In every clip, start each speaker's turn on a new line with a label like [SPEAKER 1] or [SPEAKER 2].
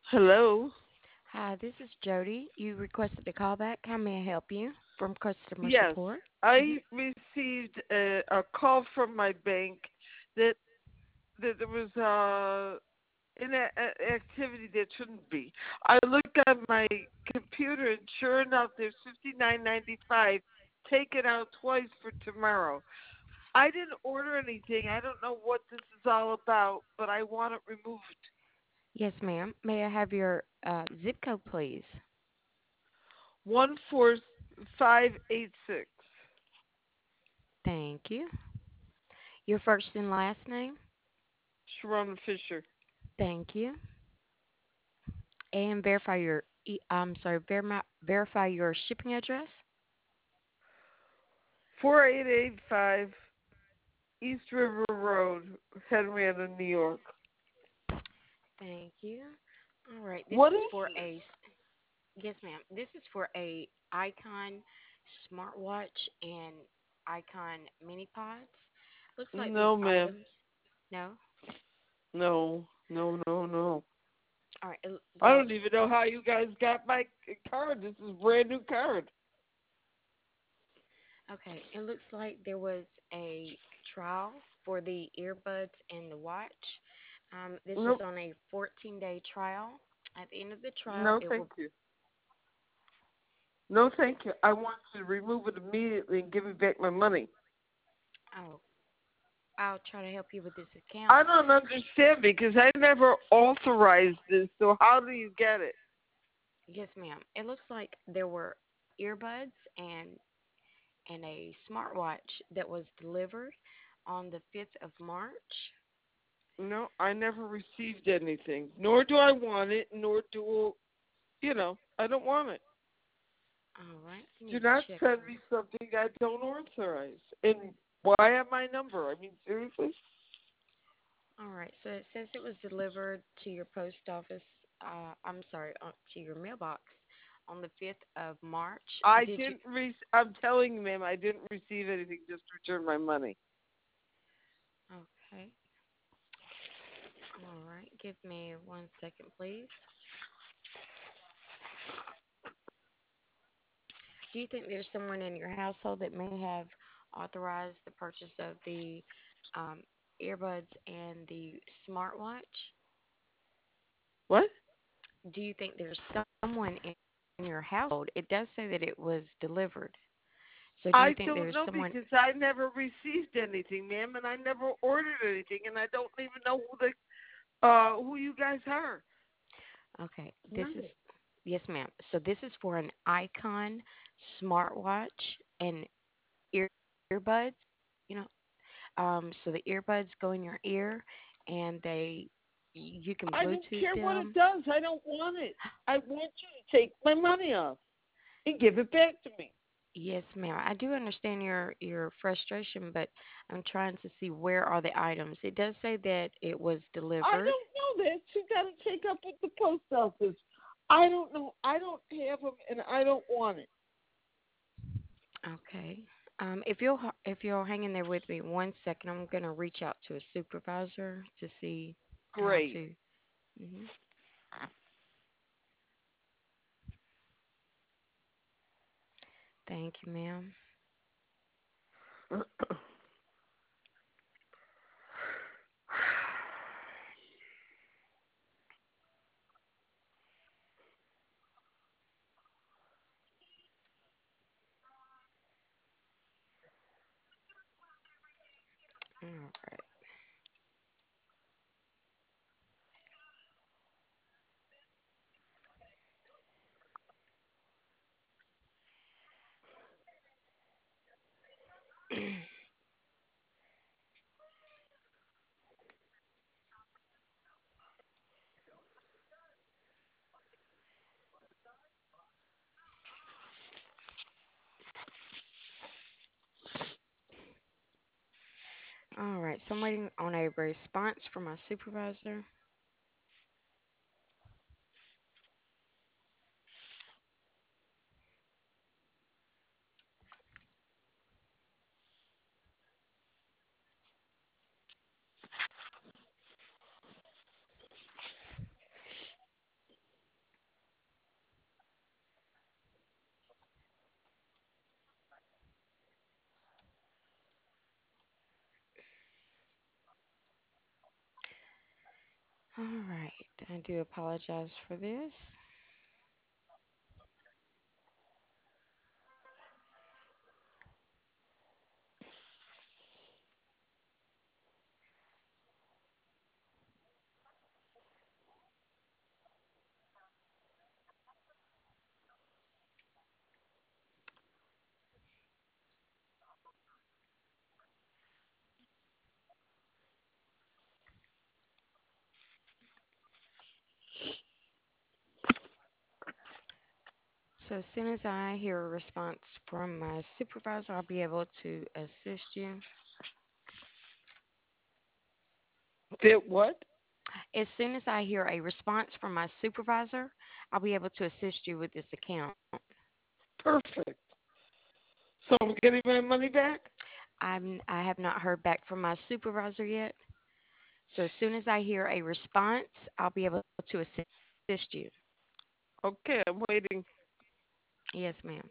[SPEAKER 1] Hello.
[SPEAKER 2] Hi, this is Jody. You requested a callback. How may I help you from customer
[SPEAKER 1] Yes,
[SPEAKER 2] support?
[SPEAKER 1] I received a call from my bank that there was activity that shouldn't be. I looked on my computer and sure enough, there's 59.95 taken out twice for tomorrow. I didn't order anything. I don't know what this is all about, but I want it removed.
[SPEAKER 2] Yes, ma'am. May I have your zip code, please?
[SPEAKER 1] 14586.
[SPEAKER 2] Thank you. Your first and last name?
[SPEAKER 1] Sharon Fisher.
[SPEAKER 2] Thank you. And verify your verify your shipping address.
[SPEAKER 1] 4885 East River Road, Henrietta, New York.
[SPEAKER 2] Thank you. All right. This
[SPEAKER 1] What
[SPEAKER 2] is
[SPEAKER 1] is
[SPEAKER 2] for
[SPEAKER 1] this?
[SPEAKER 2] yes, ma'am. This is for a Icon smartwatch and Icon mini pods. Looks like these
[SPEAKER 1] No, ma'am.
[SPEAKER 2] items. No.
[SPEAKER 1] No, no, no, no.
[SPEAKER 2] All right.
[SPEAKER 1] I
[SPEAKER 2] Well,
[SPEAKER 1] don't even know how you guys got my card. This is a brand new card.
[SPEAKER 2] okay. It looks like there was a trial for the earbuds and the watch. This was
[SPEAKER 1] Nope.
[SPEAKER 2] on a 14-day trial. At the end of the trial,
[SPEAKER 1] No,
[SPEAKER 2] it
[SPEAKER 1] thank
[SPEAKER 2] will.
[SPEAKER 1] you. No, thank you. I want you to remove it immediately and give me back my money.
[SPEAKER 2] Oh, I'll try to help you with this account.
[SPEAKER 1] I don't understand because I never authorized this, so how do you get it?
[SPEAKER 2] Yes, ma'am. It looks like there were earbuds and a smartwatch that was delivered on the 5th of March.
[SPEAKER 1] No, I never received anything. Nor do I want it, nor do, I don't want it.
[SPEAKER 2] All right. Let
[SPEAKER 1] Do
[SPEAKER 2] me
[SPEAKER 1] not
[SPEAKER 2] check
[SPEAKER 1] send
[SPEAKER 2] some.
[SPEAKER 1] me something I don't authorize. And why have my number? I mean, seriously?
[SPEAKER 2] All right. So it says it was delivered to your post office. I'm sorry, to your mailbox on the 5th of March. Did you?
[SPEAKER 1] I'm telling you, ma'am, I didn't receive anything. Just return my money.
[SPEAKER 2] Okay. All right. Give me 1 second, please. Do you think there's someone in your household that may have authorized the purchase of the um, earbuds and the smartwatch?
[SPEAKER 1] What?
[SPEAKER 2] Do you think there's someone in your household? It does say that it was delivered. So do you think
[SPEAKER 1] I
[SPEAKER 2] there's
[SPEAKER 1] don't know
[SPEAKER 2] someone?
[SPEAKER 1] because I never received anything, ma'am, and I never ordered anything, and I don't even know who you guys are.
[SPEAKER 2] Okay,
[SPEAKER 1] None.
[SPEAKER 2] yes, ma'am. So this is for an Icon smartwatch and earbuds. You know, so the earbuds go in your ear, and you can
[SPEAKER 1] I don't
[SPEAKER 2] Bluetooth
[SPEAKER 1] care what it
[SPEAKER 2] them.
[SPEAKER 1] does. I don't want it. I want you to take my money off and give it back to me.
[SPEAKER 2] Yes, ma'am. I do understand your frustration, but I'm trying to see where are the items. It does say that it was
[SPEAKER 1] I
[SPEAKER 2] delivered.
[SPEAKER 1] don't know that. You got to take up with the post office. I don't know. I don't have them, and I don't want it.
[SPEAKER 2] Okay. If you'll hang in there with me 1 second, I'm gonna reach out to a supervisor to see how
[SPEAKER 1] Great.
[SPEAKER 2] to. hmm Thank you, ma'am. All right. All right. So I'm waiting on a response from my supervisor. All right. I do apologize for this. So as soon as I hear a response from my supervisor, I'll be able to assist you.
[SPEAKER 1] That what?
[SPEAKER 2] As soon as I hear a response from my supervisor, I'll be able to assist you with this account.
[SPEAKER 1] Perfect. So I'm getting my money back?
[SPEAKER 2] I have not heard back from my supervisor yet. So as soon as I hear a response, I'll be able to assist you.
[SPEAKER 1] Okay, I'm waiting.
[SPEAKER 2] Yes, ma'am.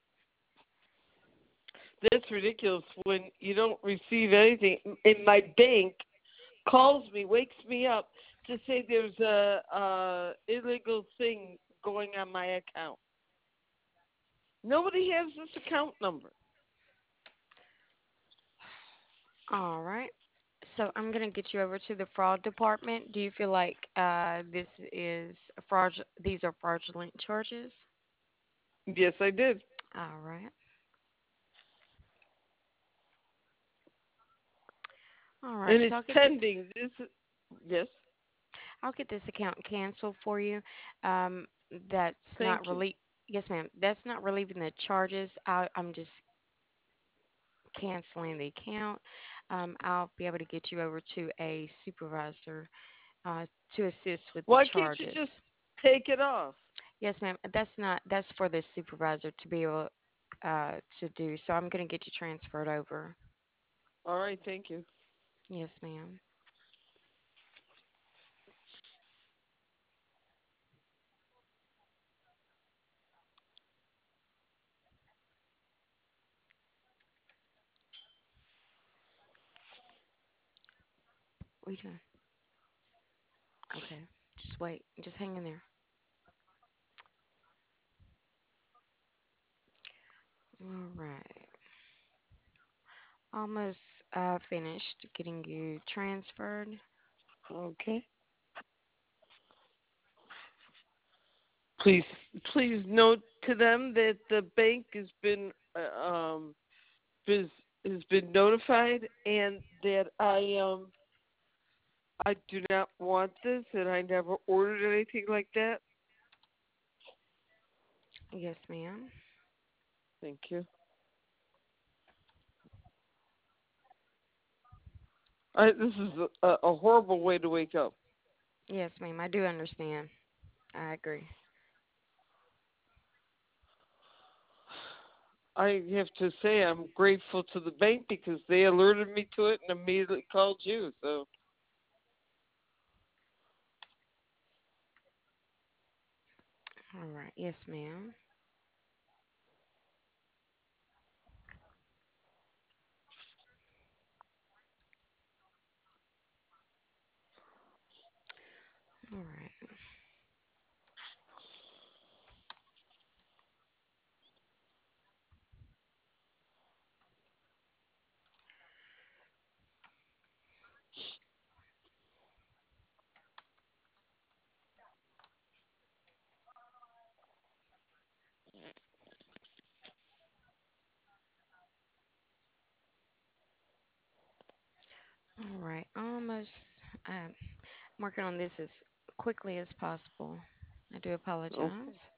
[SPEAKER 1] That's ridiculous when you don't receive anything. And my bank calls me, wakes me up to say there's a illegal thing going on my account. Nobody has this account number.
[SPEAKER 2] All right. So I'm gonna get you over to the fraud department. Do you feel like this is a these are fraudulent charges?
[SPEAKER 1] Yes, I did.
[SPEAKER 2] All right. All right.
[SPEAKER 1] And
[SPEAKER 2] So
[SPEAKER 1] it's pending. Yes,
[SPEAKER 2] I'll get this account canceled for you. Um, that's not
[SPEAKER 1] thank you.
[SPEAKER 2] really. Yes, ma'am. That's not relieving the charges. I'm just canceling the account. I'll be able to get you over to a supervisor to assist with the
[SPEAKER 1] Why can't you just
[SPEAKER 2] charges.
[SPEAKER 1] take it off?
[SPEAKER 2] Yes, ma'am. That's not. That's for the supervisor to be able to do. So I'm gonna get you transferred over.
[SPEAKER 1] All right, thank you.
[SPEAKER 2] Yes, ma'am. What are you doing? Okay. Just wait. Just hang in there. All right. Almost finished getting you transferred.
[SPEAKER 1] Okay. Please, please note to them that the bank has, has been notified, and that I do not want this, and I never ordered anything like that.
[SPEAKER 2] Yes, ma'am.
[SPEAKER 1] Thank you. This is a horrible way to wake up.
[SPEAKER 2] Yes, ma'am. I do understand. I agree.
[SPEAKER 1] I have to say I'm grateful to the bank because they alerted me to it and immediately called you. So,
[SPEAKER 2] All right. Yes, ma'am. All right. All right. Almost. I'm working on this as quickly as possible. I do
[SPEAKER 1] okay.
[SPEAKER 2] apologize.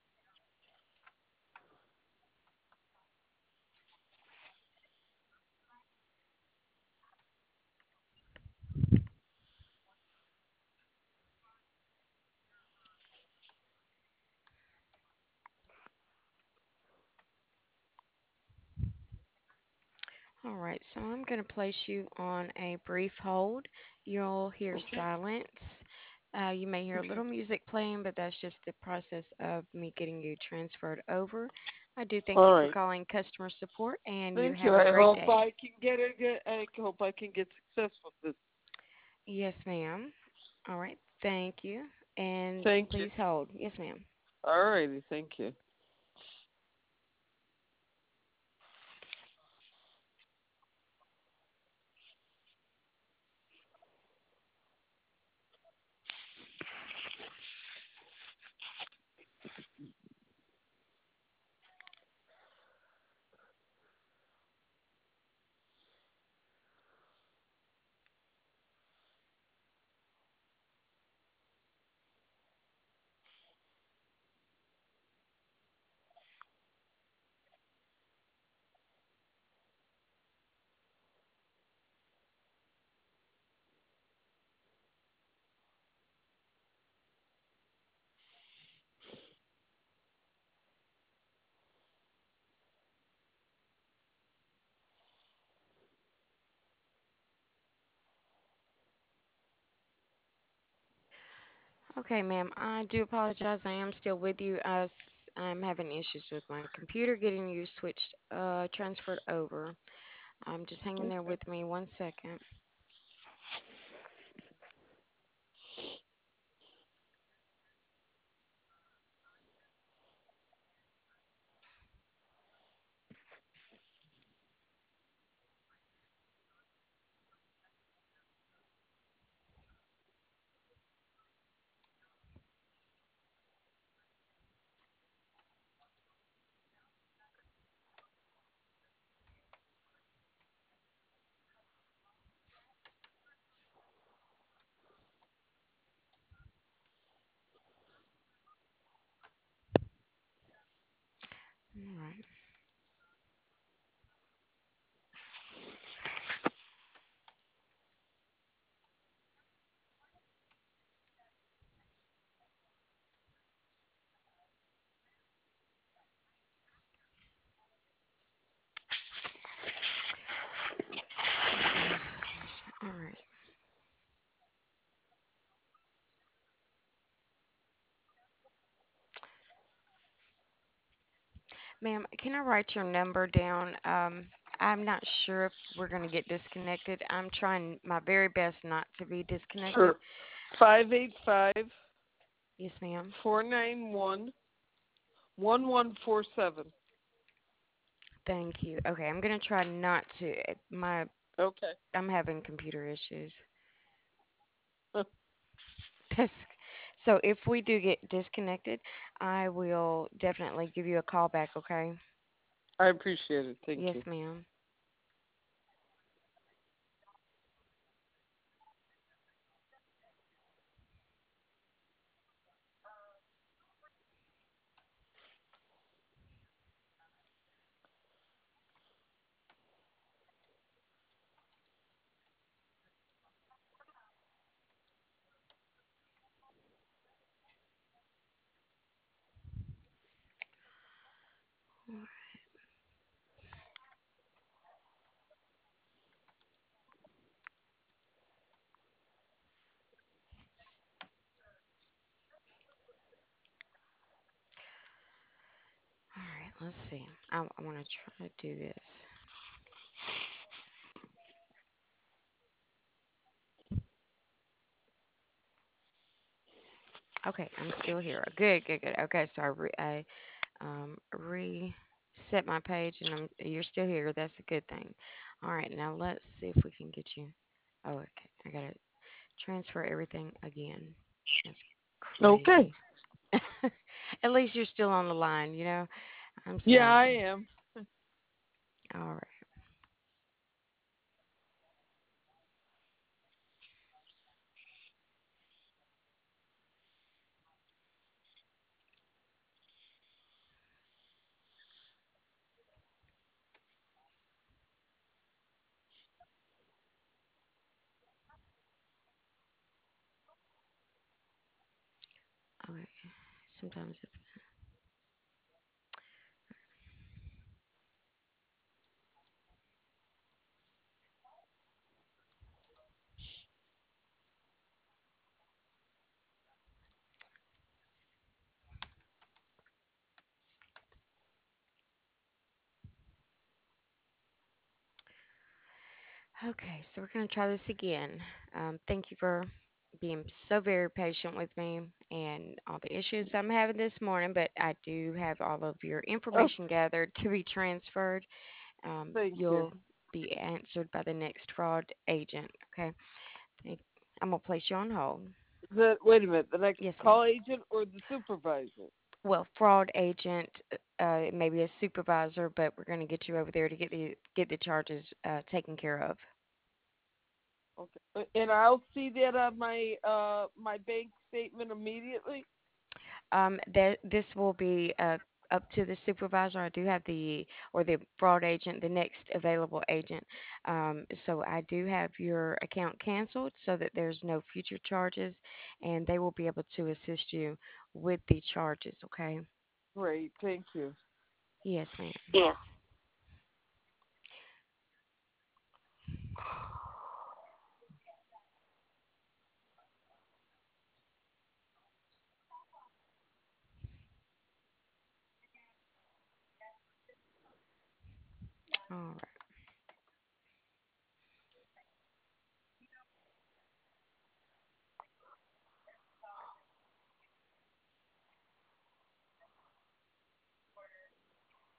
[SPEAKER 2] All right. So I'm going to place you on a brief hold. You'll hear
[SPEAKER 1] Okay.
[SPEAKER 2] silence. You may hear a
[SPEAKER 1] Okay.
[SPEAKER 2] little music playing, but that's just the process of me getting you transferred over. I do thank
[SPEAKER 1] All
[SPEAKER 2] you for
[SPEAKER 1] right.
[SPEAKER 2] calling customer support, and you
[SPEAKER 1] Thank you.
[SPEAKER 2] have a
[SPEAKER 1] I
[SPEAKER 2] great
[SPEAKER 1] hope
[SPEAKER 2] day.
[SPEAKER 1] I can get it. I hope I can get successful with this.
[SPEAKER 2] Yes, ma'am. All right. Thank you. And
[SPEAKER 1] Thank you.
[SPEAKER 2] please hold. Yes, ma'am.
[SPEAKER 1] All righty. Thank you.
[SPEAKER 2] Okay, ma'am. I do apologize. I am still with you as I'm having issues with my computer getting you switched, transferred over. I'm just hanging there
[SPEAKER 1] Okay.
[SPEAKER 2] with me 1 second. All right. All right. Ma'am, can I write your number down? I'm not sure if we're going to get disconnected. I'm trying my very best not to be disconnected.
[SPEAKER 1] Sure. 585
[SPEAKER 2] Yes, ma'am.
[SPEAKER 1] 491 1147.
[SPEAKER 2] Thank you. Okay, I'm going to try not to. My
[SPEAKER 1] Okay.
[SPEAKER 2] I'm having computer issues. That's, so if we do get disconnected, I will definitely give you a call back, okay?
[SPEAKER 1] I appreciate it. Thank
[SPEAKER 2] Yes,
[SPEAKER 1] you.
[SPEAKER 2] ma'am. All right, let's see. I want to try to do this. Okay, I'm still here. Good, good, good. Okay, so I reset my page, and you're still here. That's a good thing. All right, now let's see if we can get you. Oh, okay. I gotta transfer everything again. That's
[SPEAKER 1] Okay.
[SPEAKER 2] crazy. At least you're still on the line, you know? I'm
[SPEAKER 1] Yeah, I
[SPEAKER 2] sorry.
[SPEAKER 1] am.
[SPEAKER 2] All right. Okay. Sometimes it's okay. So we're gonna try this again. Thank you for being so very patient with me and all the issues I'm having this morning. But I do have all of your
[SPEAKER 1] Oh,
[SPEAKER 2] information gathered to be transferred.
[SPEAKER 1] thank you.
[SPEAKER 2] You'll be answered by the next fraud agent. Okay. Thank- I'm gonna place you on hold.
[SPEAKER 1] Wait a minute, the next
[SPEAKER 2] Yes, ma'am.
[SPEAKER 1] call agent or the supervisor?
[SPEAKER 2] Well, fraud agent, maybe a supervisor, but we're gonna get you over there to get the charges taken care of.
[SPEAKER 1] Okay. And I'll see that on my bank statement immediately.
[SPEAKER 2] That this will be up to the supervisor. I do have the fraud agent, the next available agent. So I do have your account canceled so that there's no future charges, and they will be able to assist you with the charges. Okay?
[SPEAKER 1] Great, thank you.
[SPEAKER 2] Yes, ma'am.
[SPEAKER 1] Yes.
[SPEAKER 2] All